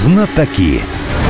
Знатоки.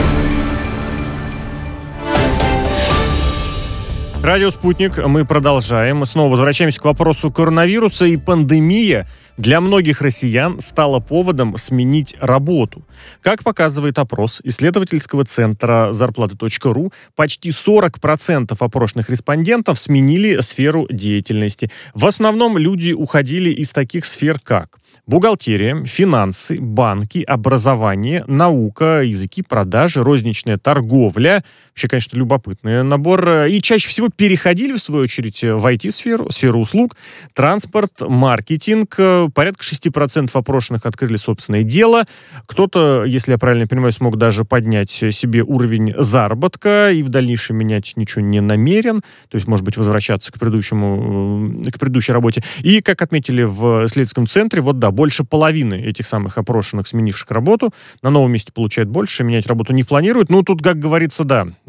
Радио «Спутник». Мы продолжаем. Мы снова возвращаемся к вопросу коронавируса. И пандемия для многих россиян стала поводом сменить работу. Как показывает опрос исследовательского центра зарплаты.ру, почти 40% опрошенных респондентов сменили сферу деятельности. В основном люди уходили из таких сфер, как бухгалтерия, финансы, банки, образование, наука, языки продажи, розничная торговля. Вообще, конечно, любопытный набор. И чаще всего переходили, в свою очередь, в IT-сферу, сферу услуг, транспорт, маркетинг. Порядка 6% опрошенных открыли собственное дело. Кто-то, если я правильно понимаю, смог даже поднять себе уровень заработка и в дальнейшем менять ничего не намерен. То есть, может быть, возвращаться к предыдущей работе. И, как отметили в исследовательском центре, больше половины этих самых опрошенных, сменивших работу, на новом месте получают больше, менять работу не планируют. Ну, тут, как говорится,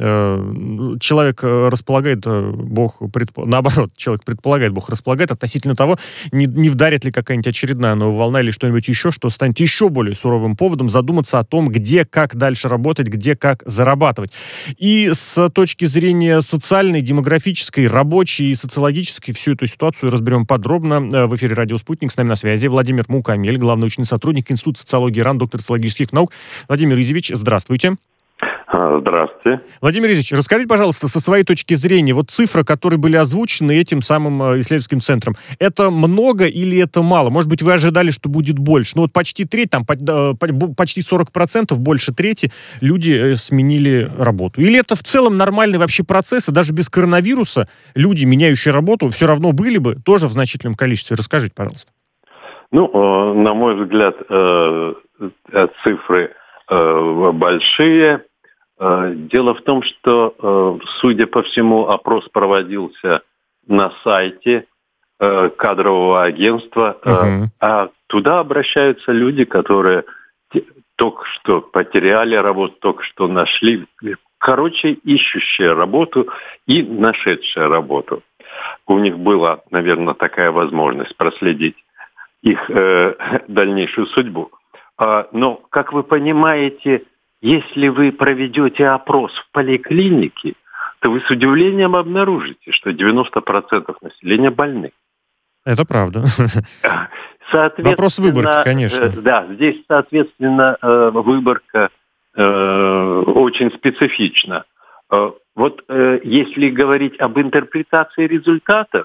человек располагает, наоборот, человек предполагает, Бог располагает относительно того, не вдарит ли какая-нибудь очередная новая волна или что-нибудь еще, что станет еще более суровым поводом задуматься о том, где, как дальше работать, где, как зарабатывать. И с точки зрения социальной, демографической, рабочей и социологической всю эту ситуацию разберем подробно. В эфире «Радио Спутник». С нами на связи Владимир Мукамель, главный научный сотрудник Института социологии РАН, доктор социологических наук. Владимир Изевич, здравствуйте. Здравствуйте. Владимир Изевич, расскажите, пожалуйста, со своей точки зрения, цифры, которые были озвучены этим самым исследовательским центром, это много или это мало? Может быть, вы ожидали, что будет больше? Почти треть, почти 40%, больше трети люди сменили работу. Или это в целом нормальный вообще процесс, и даже без коронавируса люди, меняющие работу, все равно были бы тоже в значительном количестве? Расскажите, пожалуйста. На мой взгляд, цифры большие. Дело в том, что, судя по всему, опрос проводился на сайте кадрового агентства, а туда обращаются люди, которые только что потеряли работу, только что нашли, ищущие работу и нашедшие работу. У них была, наверное, такая возможность проследить их дальнейшую судьбу. Но, как вы понимаете, если вы проведете опрос в поликлинике, то вы с удивлением обнаружите, что 90% населения больны. Это правда. Вопрос выборки, конечно. Да, здесь, соответственно, выборка очень специфична. Если говорить об интерпретации результатов,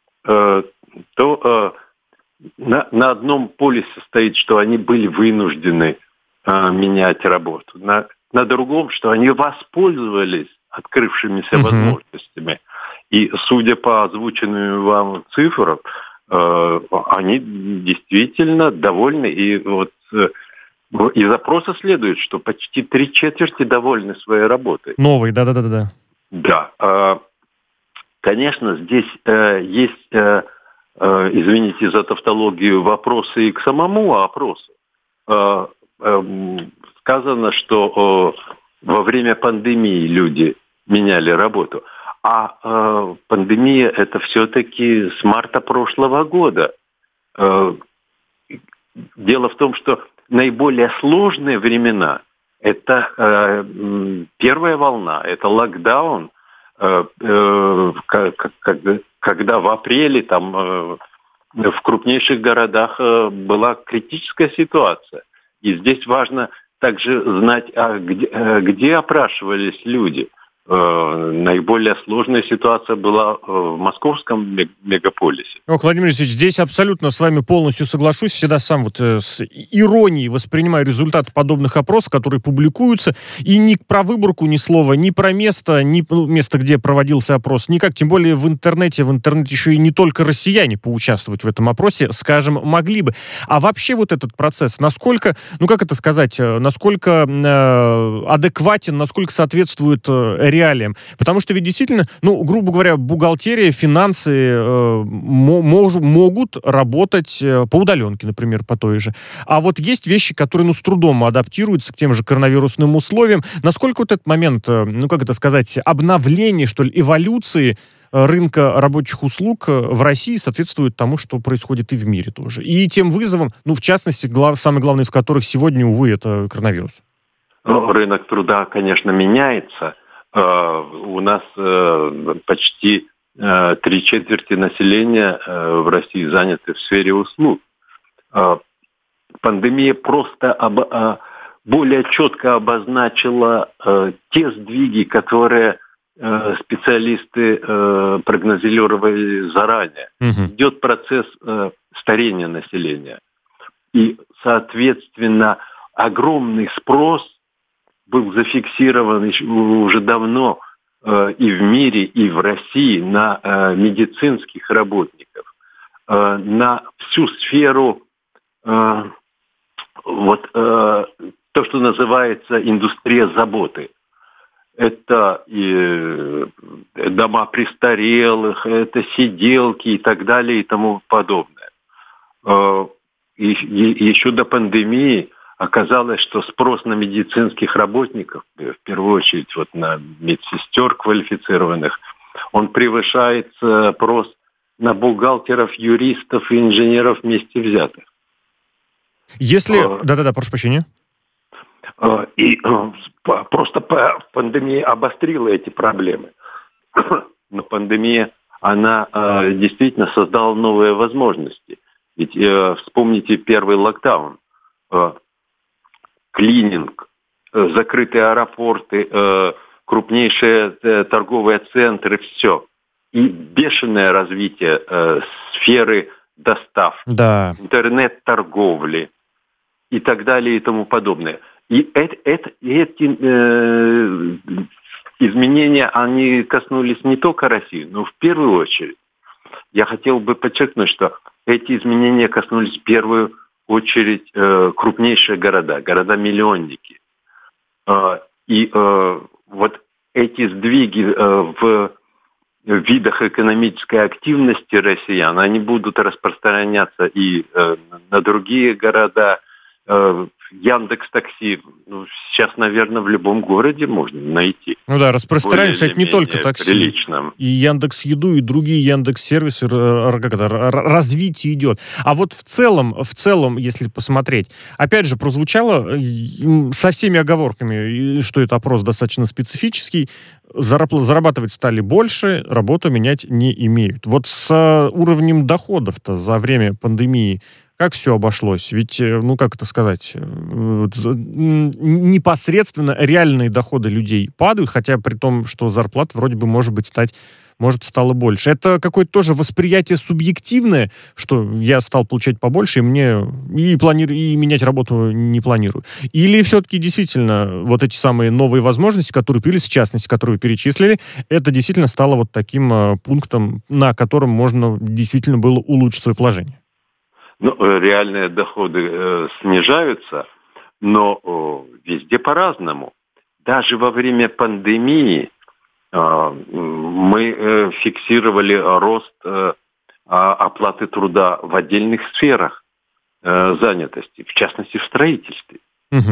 то на одном полюсе стоит, что они были вынуждены менять работу. На другом, что они воспользовались открывшимися возможностями. И, судя по озвученным вам цифрам, они действительно довольны. И из опроса следует, что почти 3/4 довольны своей работой. Новый, да. Да. Конечно, здесь есть, извините за тавтологию, вопросы и к самому опросу. Сказано, что во время пандемии люди меняли работу. А пандемия это все-таки с марта прошлого года. Дело в том, что наиболее сложные времена это первая волна, это локдаун, когда в апреле в крупнейших городах была критическая ситуация. И здесь важно также знать, где опрашивались люди. Наиболее сложная ситуация была в московском мегаполисе. Владимир Алексеевич, здесь абсолютно с вами полностью соглашусь. Всегда сам с иронией воспринимаю результаты подобных опросов, которые публикуются. И ни про выборку ни слова, ни про место, место, где проводился опрос, никак. Тем более в интернете еще и не только россияне поучаствовать в этом опросе, скажем, могли бы. А вообще этот процесс, насколько, насколько адекватен, насколько соответствует реалиям? Потому что ведь действительно, грубо говоря, бухгалтерия, финансы могут работать по удаленке, например, по той же. А есть вещи, которые, с трудом адаптируются к тем же коронавирусным условиям. Насколько этот момент, обновления, эволюции рынка рабочих услуг в России соответствует тому, что происходит и в мире тоже. И тем вызовам, в частности, самый главный из которых сегодня, увы, это коронавирус. рынок труда, конечно, меняется. У нас почти 3/4 населения в России заняты в сфере услуг. Пандемия просто более четко обозначила те сдвиги, которые специалисты прогнозировали заранее. Идет процесс старения населения. И, соответственно, огромный спрос был зафиксирован уже давно и в мире, и в России на медицинских работников, на всю сферу, то, что называется индустрия заботы. Это и дома престарелых, это сиделки и так далее и тому подобное. И еще до пандемии оказалось, что спрос на медицинских работников, в первую очередь вот на медсестер квалифицированных, он превышает спрос на бухгалтеров, юристов и инженеров вместе взятых. Если... Да-да-да, прошу прощения. И просто пандемия обострила эти проблемы. Но пандемия, она действительно создала новые возможности. Ведь вспомните первый локдаун. Клининг, закрытые аэропорты, крупнейшие торговые центры, все. И бешеное развитие сферы доставки, интернет-торговли и так далее и тому подобное. И эти изменения, они коснулись не только России, но в первую очередь. Я хотел бы подчеркнуть, что эти изменения коснулись в первую очередь крупнейшие города-миллионники. И вот эти сдвиги в видах экономической активности россиян, они будут распространяться и на другие города. Яндекс.Такси, сейчас, наверное, в любом городе можно найти. Ну да, распространяем, кстати, не только такси. Приличным. И Яндекс.Еду, и другие Яндекс.Сервисы, развитие идет. А вот в целом, если посмотреть, опять же, прозвучало со всеми оговорками, что это опрос достаточно специфический, зарабатывать стали больше, работу менять не имеют. Вот с уровнем доходов-то за время пандемии как все обошлось? Ведь, как это сказать, непосредственно реальные доходы людей падают, хотя при том, что зарплат вроде бы, может стало больше. Это какое-то тоже восприятие субъективное, что я стал получать побольше, и мне и менять работу не планирую. Или все-таки действительно вот эти самые новые возможности, которые появились, в частности, которые вы перечислили, это действительно стало вот таким пунктом, на котором можно действительно было улучшить свое положение? Реальные доходы снижаются, но везде по-разному. Даже во время пандемии мы фиксировали рост оплаты труда в отдельных сферах занятости, в частности, в строительстве.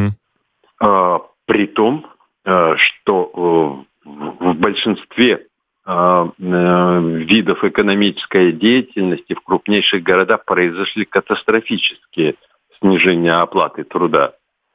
При том, что в большинстве видов экономической деятельности в крупнейших городах произошли катастрофические снижения оплаты труда.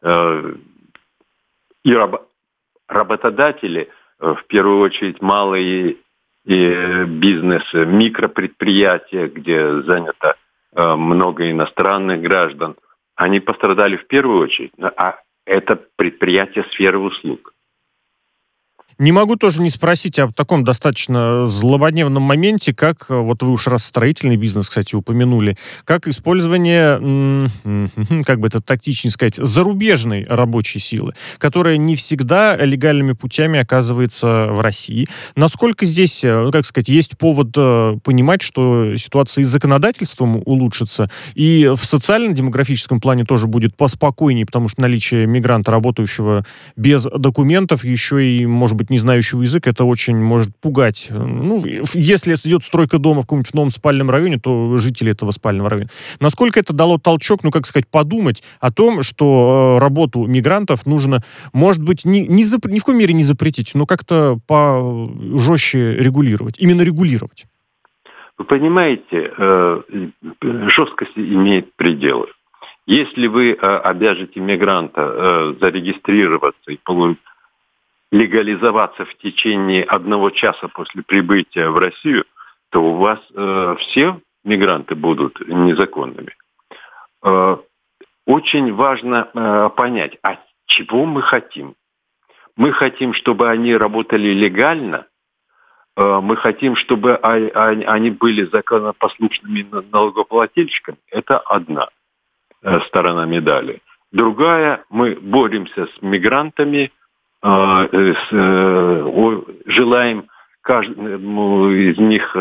И работодатели, в первую очередь малые бизнесы, микропредприятия, где занято много иностранных граждан, они пострадали в первую очередь, а это предприятия сферы услуг. Не могу тоже не спросить о таком достаточно злободневном моменте, как, вот вы уж раз строительный бизнес, кстати, упомянули, как использование, как бы это тактичнее сказать, зарубежной рабочей силы, которая не всегда легальными путями оказывается в России. Насколько здесь, как сказать, есть повод понимать, что ситуация и с законодательством улучшится, и в социально-демографическом плане тоже будет поспокойнее, потому что наличие мигранта, работающего без документов, еще и, может быть, не знающего языка, это очень может пугать. Если идет стройка дома в каком-нибудь новом спальном районе, то жители этого спального района. Насколько это дало толчок, подумать о том, что работу мигрантов нужно, может быть, ни в коей мере не запретить, но как-то пожестче регулировать. Именно регулировать. Вы понимаете, жесткость имеет пределы. Если вы обяжете мигранта зарегистрироваться и легализоваться в течение 1 часа после прибытия в Россию, то у вас все мигранты будут незаконными. Очень важно понять, а чего мы хотим. Мы хотим, чтобы они работали легально, мы хотим, чтобы они были законопослушными налогоплательщиками. Это одна сторона медали. Другая, мы боремся с мигрантами, желаем каждому из них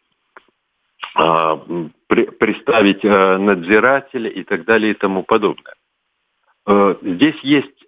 представить надзирателя и так далее и тому подобное. Здесь есть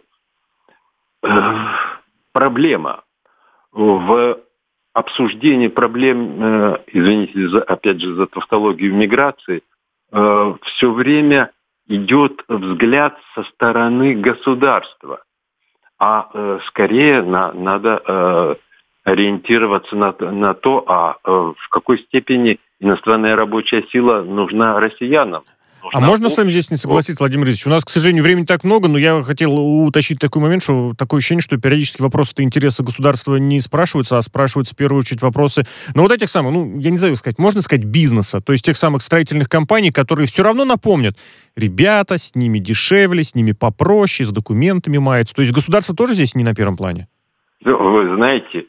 проблема в обсуждении проблем, извините, опять же, за тавтологию миграции, все время идет взгляд со стороны государства. А скорее надо ориентироваться на то, в какой степени иностранная рабочая сила нужна россиянам. А можно с вами здесь не согласиться, Владимир Ильич? У нас, к сожалению, времени так много, но я хотел уточнить такой момент, что такое ощущение, что периодически вопросы интереса государства не спрашиваются, а спрашиваются в первую очередь вопросы, ну, вот этих самых, я не знаю сказать, можно сказать, бизнеса, то есть тех самых строительных компаний, которые все равно напомнят, ребята, с ними дешевле, с ними попроще, с документами маются. То есть государство тоже здесь не на первом плане? Вы знаете,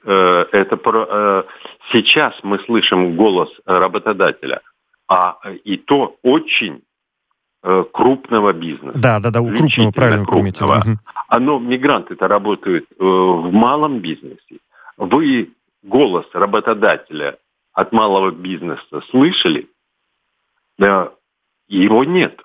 сейчас мы слышим голос работодателя, и то очень крупного бизнеса. Да, крупного, правильно крупного. Мигранты-то работают в малом бизнесе. Вы голос работодателя от малого бизнеса слышали? Да, его нет.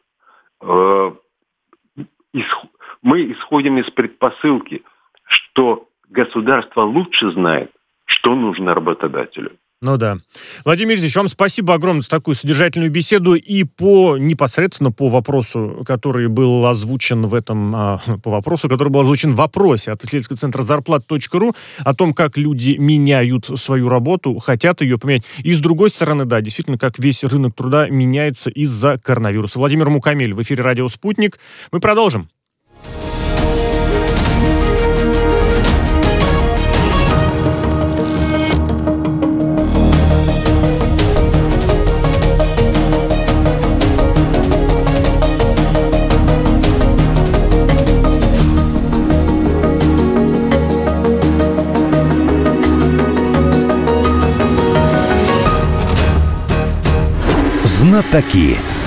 Мы исходим из предпосылки, что государство лучше знает, что нужно работодателю. Ну да. Владимир Ильич, вам спасибо огромное за такую содержательную беседу и непосредственно по вопросу, который был озвучен в вопросе от исследовательского центра зарплат.ру о том, как люди меняют свою работу, хотят ее поменять. И с другой стороны, да, действительно, как весь рынок труда меняется из-за коронавируса. Владимир Мукамель в эфире радио «Спутник». Мы продолжим. Знатоки.